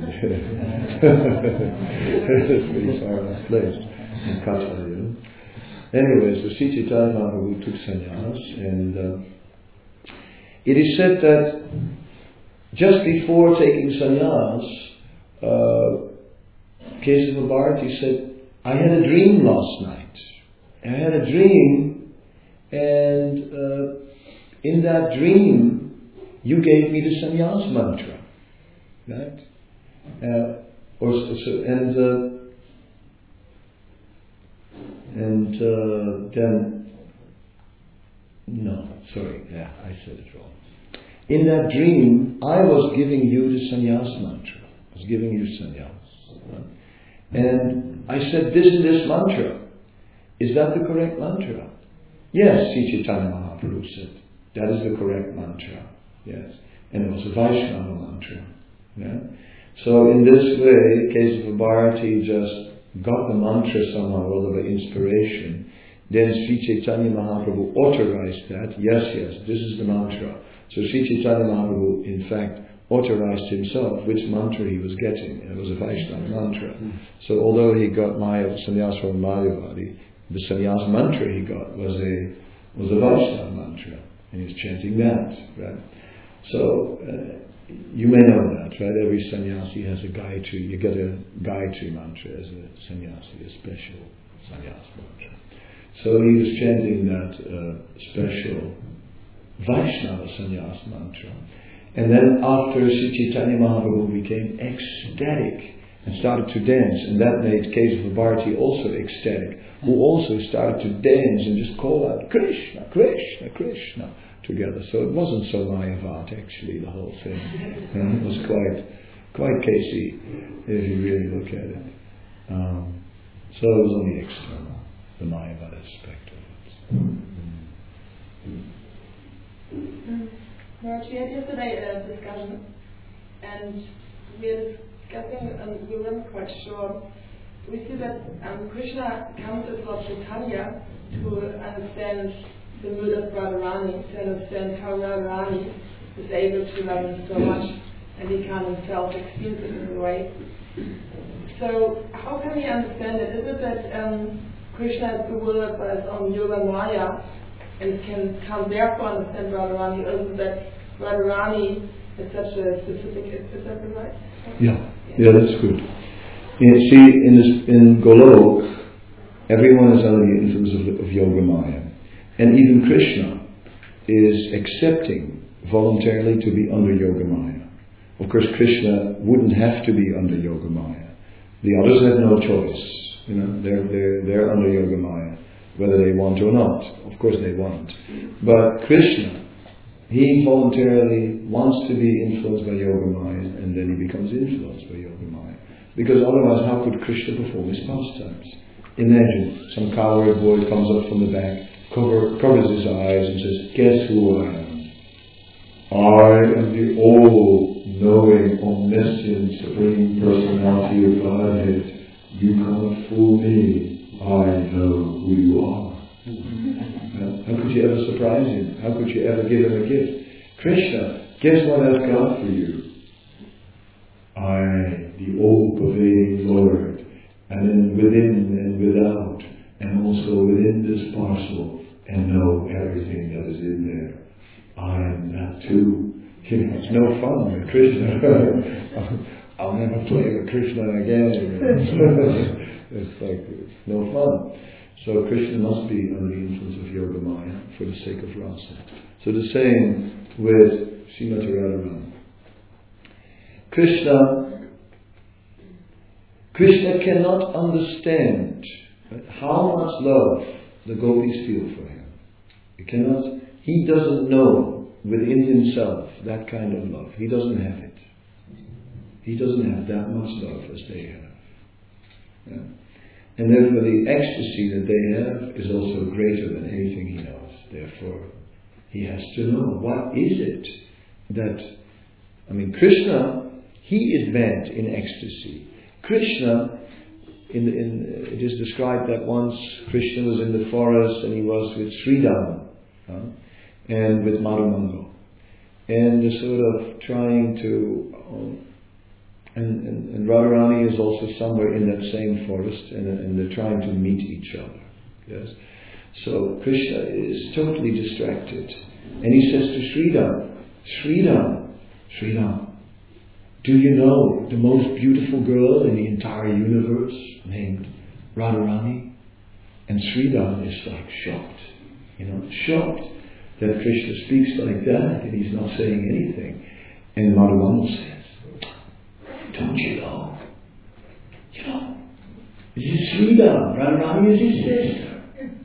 It's pretty far off place in Katha, you know. Anyway, so Sri Chaitanya Mahaprabhu took sannyas, and uh, it is said that just before taking sannyas, uh, Kesava Bharati said, I had a dream last night. I had a dream, and uh, in that dream, you gave me the sannyas mantra, right? Uh, or so, and uh, and uh, then no, sorry, yeah, I said it wrong. In that dream, I was giving you the sannyas mantra. I was giving you sannyas, right? And I said, this is this mantra. Is that the correct mantra? Yes, Sri Chaitanya Mahaprabhu said, that is the correct mantra. Yes. And it was a Vaishnava mantra. Yeah? So in this way, Kesava Bharati just got the mantra somehow, or by inspiration. Then Sri Chaitanya Mahaprabhu authorized that. Yes, yes, this is the mantra. So Sri Chaitanya Mahaprabhu, in fact, authorized himself which mantra he was getting. It was a Vaishnava mantra. Mm. So although he got Maya sannyas from Mayavadi, the sannyas mantra he got was a was a Vaishnava mantra, and he's chanting that, right? So uh, you may know that, right? Every sannyasi has a Gayatri. You get a Gayatri mantra as a sannyasi, a special sannyas mantra. So he was chanting that uh, special Vaishnava sannyas mantra. And then after Sri Chaitanya Mahaprabhu became ecstatic and started to dance, and that made Kesava Bharati also ecstatic, who also started to dance and just call out Krishna, Krishna, Krishna together. So it wasn't so Mayavat actually, the whole thing. And it was quite quite case-y if you really look at it. Um, so it was only external, the Mayavat aspect of it. Raj, we had yesterday a discussion, and we are discussing, um, we weren't quite sure. We see that um, Krishna comes as Lord Chaitanya to understand the mood of Radharani, to understand how Radharani is able to love him so much, and he can't himself excuse it in a way. So, how can we understand it? Is it that um, Krishna is bewildered by his own yoga maya and can can't therefore understand Radharani, or is it that Radharani is such a specific, is that right? Yeah, yeah, that's good. You see, in, this, in Golok, everyone is under the influence of, of Yoga Maya. And even Krishna is accepting voluntarily to be under Yoga Maya. Of course, Krishna wouldn't have to be under Yoga Maya. The others have no choice. You know, they're, they're, they're under Yoga Maya, whether they want or not. Of course they want. But Krishna, he voluntarily wants to be influenced by Yoga Maya, and then he becomes influenced by Yoga Maya. Because otherwise, how could Krishna perform his pastimes? Imagine some cowherd boy comes up from the back, cover, covers his eyes and says, "Guess who I am? I am the all-knowing, omniscient, supreme personality of Godhead. You can't fool me. I know who you are." uh, how could you ever surprise him? How could you ever give him a gift? Krishna, guess what I've got for you? I, the all-pervading Lord, and then within and without, and also within this parcel, and know everything that is in there. I am that too. You know, it's no fun with Krishna. I'll never play with Krishna again. It's like, it's no fun. So Krishna must be under the influence of Yoga Maya for the sake of rasa. So the same with Srimati Radharani. Krishna, Krishna cannot understand how much love the gopis feel for him. He cannot, he doesn't know within himself that kind of love. He doesn't have it. He doesn't have that much love as they have. Yeah. And therefore the ecstasy that they have is also greater than anything he knows. Therefore, he has to know, what is it that, I mean, Krishna, he is bent in ecstasy. Krishna, in, the, in it is described that once Krishna was in the forest and he was with Sridham uh, and with Madhumango, and they're sort of trying to, um, and, and, and Radharani is also somewhere in that same forest, and, and they're trying to meet each other. Yes. So Krishna is totally distracted, and he says to Sridham, Sridham, Sridham, do you know the most beautiful girl in the entire universe named Radharani? And Sridham is like shocked, you know, shocked that Krishna speaks like that and he's not saying anything. And Madhumango says, don't you know? You know, this is Sridham. Radharani is his sister.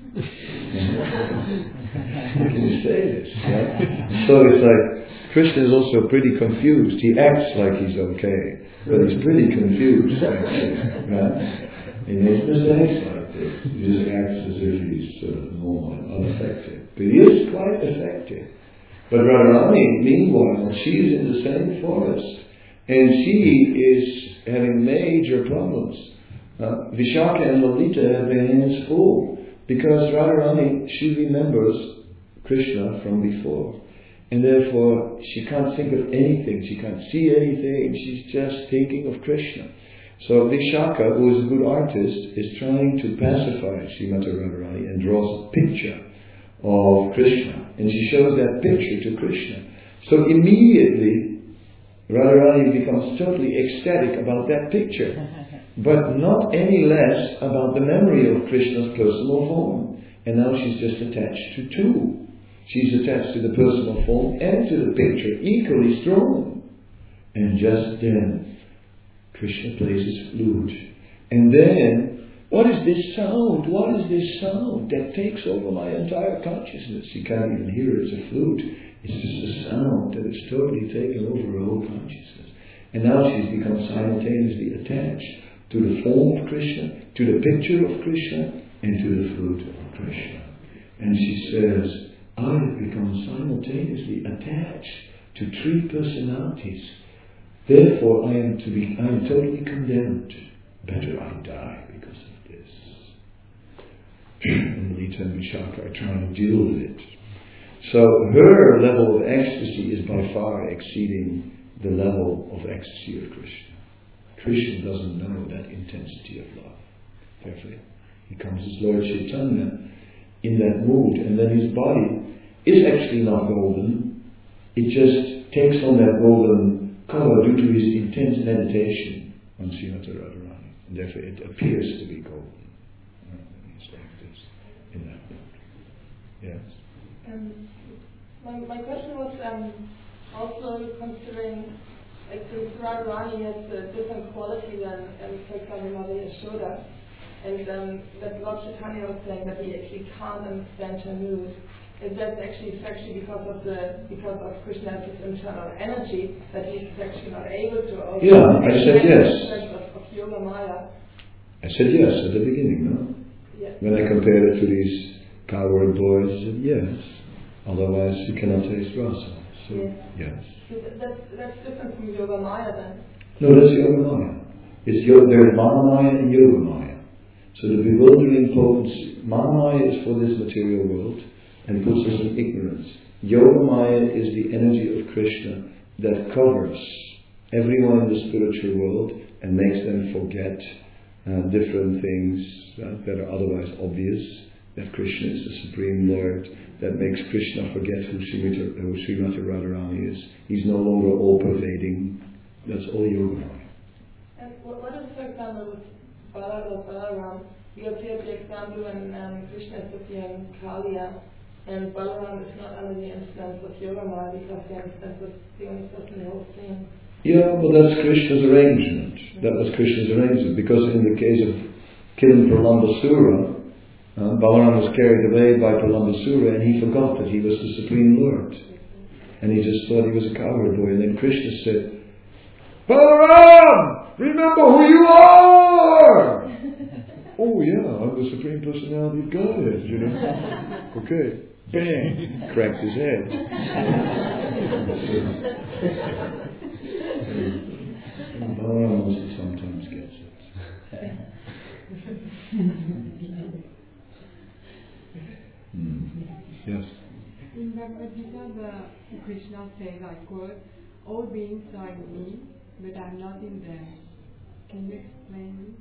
Can you say this? Right? So it's like, Krishna is also pretty confused. He acts like he's okay, but he's pretty confused, actually. Right? He makes mistakes like this. He just acts as if he's uh, normal and unaffected. But he is quite affected. But Radharani, meanwhile, she is in the same forest, and she is having major problems. Uh, Vishaka and Lalita have their hands full, because Radharani, she remembers Krishna from before. And therefore, she can't think of anything, she can't see anything, she's just thinking of Krishna. So Vishaka, who is a good artist, is trying to pacify Srimati Radharani and draws a picture of Krishna. And she shows that picture to Krishna. So immediately, Radharani becomes totally ecstatic about that picture. But not any less about the memory of Krishna's personal form. And now she's just attached to two. She's attached to the personal form and to the picture, equally strong. And just then, Krishna plays his flute. And then, what is this sound? What is this sound that takes over my entire consciousness? You can't even hear it, it's a flute. It's just a sound that has totally taken over her whole consciousness. And now she's become simultaneously attached to the form of Krishna, to the picture of Krishna, and to the flute of Krishna. And she says, I have become simultaneously attached to three personalities. Therefore, I am to be, I am totally condemned. Better I die because of this. And Lita and Vishaka are trying to deal with it. So her level of ecstasy is by far exceeding the level of ecstasy of Krishna. Krishna doesn't know that intensity of love. Therefore, he comes as Lord Chaitanya in that mood, and then his body is actually not golden. It just takes on that golden color due to his intense meditation on Srimati Radharani. And therefore it appears to be golden. And he's like this in that mood. Yes? Um, my, my question was um, also considering, like, since Radharani has a different quality than, um, for example, Mother Yashoda, and um, that Lord Chaitanya was saying that he actually can't understand her mood. Is that actually it's actually because of the because of Krishna's internal energy that he's actually not able to also yeah, I said yes. Of, of Yoga Maya? I said yes at the beginning, no? Yes. When I compared it to these coward boys, I said yes. Otherwise you cannot taste rasa. So yes. yes. So that's that's different from Yoga Maya then. No, that's Yoga Maya. It's yoga, there's Maya Maya and Yoga Maya. So the bewildering potency, Maya Maya is for this material world and puts us in ignorance. Yoga Maya is the energy of Krishna that covers everyone in the spiritual world and makes them forget uh, different things uh, that are otherwise obvious, that Krishna is the Supreme Lord, that makes Krishna forget who Srimati, who Srimati Radharani is. He's no longer all-pervading. That's all Yoga Maya. And what is, for example, with Balaram, Balaram? You appear the example when um, Krishna is appearing Kaliya, and Balaram is not under the influence of Yoga Maya because he understands that the only person in the whole scene. Yeah, but that's Krishna's arrangement. That was Krishna's arrangement. Because in the case of killing Pralambasura, uh, Balaram was carried away by Pralambasura and he forgot that he was the Supreme Lord. And he just thought he was a cowherd boy. And then Krishna said, Balaram! Remember who you are! Oh yeah, I'm the Supreme Personality of Godhead, you know. Okay. Bang! Cracked his head. And Balaram also sometimes gets it. mm. Yes? In Bhagavad Gita, the Krishna says, I quote, all beings are in me, but I'm not in them. Can you explain?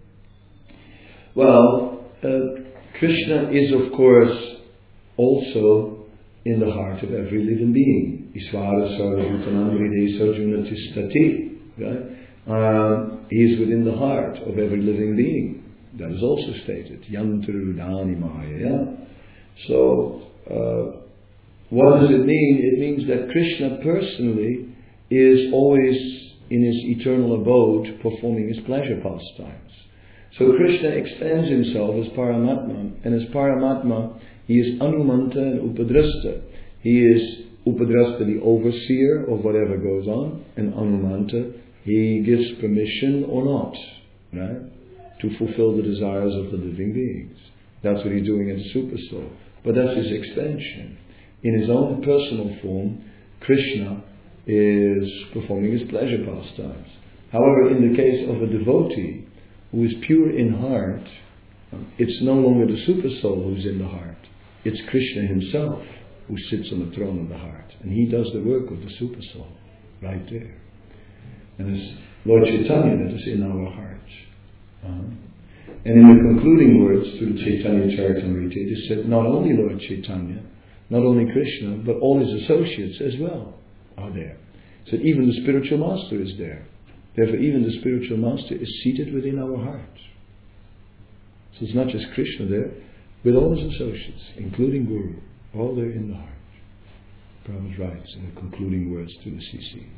Well, uh, Krishna is of course also in the heart of every living being. Isvara sarvabhutanam hridaya sarjuna tisthati. Right? Um, he is within the heart of every living being. That is also stated. Yantarudani Maya. So, uh, what does it mean? It means that Krishna personally is always in his eternal abode performing his pleasure pastimes. So Krishna extends himself as Paramatma, and as Paramatma he is Anumanta and Upadrasta. He is Upadrasta, the overseer of whatever goes on, and Anumanta, he gives permission or not, right, to fulfill the desires of the living beings. That's what he's doing in Super Soul. But that's his extension. In his own personal form, Krishna is performing his pleasure pastimes. However, in the case of a devotee who is pure in heart, it's no longer the Super Soul who's in the heart. It's Krishna himself who sits on the throne of the heart. And he does the work of the Super Soul right there. And it's Lord Chaitanya that is in our hearts. Uh-huh. And in the concluding words to the Chaitanya Charitamrita, it is said not only Lord Chaitanya, not only Krishna, but all his associates as well are there. So even the spiritual master is there. Therefore even the spiritual master is seated within our hearts. So it's not just Krishna there, with all his associates, including Guru, all there in the heart. Prabhupada writes in the concluding words to the C C.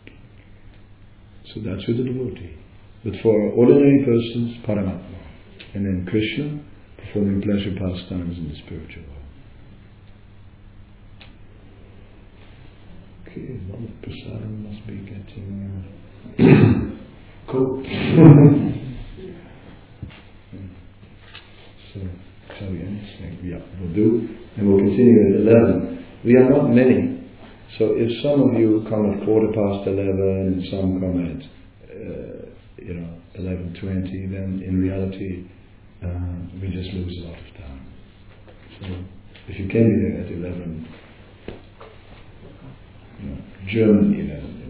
So that's with the devotee. But for ordinary persons, Paramatma. And then Krishna performing pleasure pastimes in the spiritual world. Okay, Lord Prasadam must be getting uh, cold. So, shall we end? Yeah, we'll do. And we'll continue at eleven. We are not many. So if some of you come at quarter past eleven and some come at, uh, you know, eleven twenty, then in reality uh, we just lose a lot of time. So if you can be there at eleven, you know, German eleven, you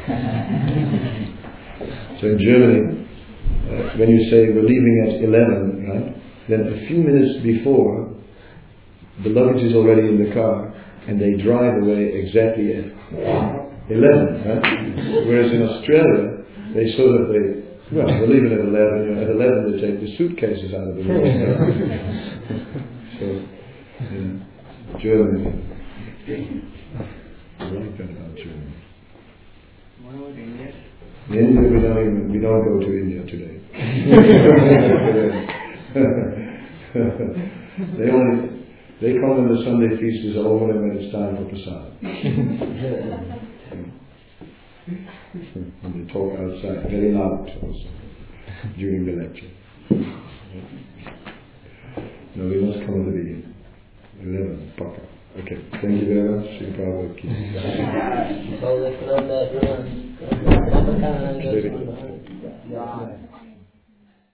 know. So in Germany, uh, when you say we're leaving at eleven, right, then a few minutes before, the luggage is already in the car, and they drive away exactly at eleven. Right? Whereas in Australia, they sort of they well, they're leaving at eleven. You know, at eleven, they take the suitcases out of the room. So, you know, Germany. I like that about Germany. What about India? In India, we don't even we don't go to India today. they only. They come when the Sunday feast is over and when it's time for prasad. And they talk outside, very loud also, during the lecture. No, we must come at the beginning. eleven, paka. Okay, thank you very much. Shri Prabhupada ki. So let's know that everyone.